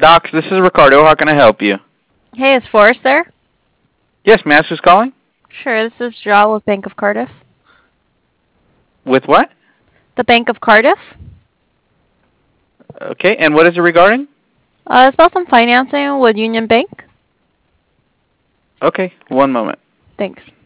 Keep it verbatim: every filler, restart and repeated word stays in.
Docs, this is Ricardo. How can I help you? Hey, is Forrest there? Yes, may I ask who's calling? Sure, this is Joel with Bank of Cardiff. With what? The Bank of Cardiff? Okay, and what is it regarding? Uh, it's about some financing with Union Bank. Okay, one moment. Thanks.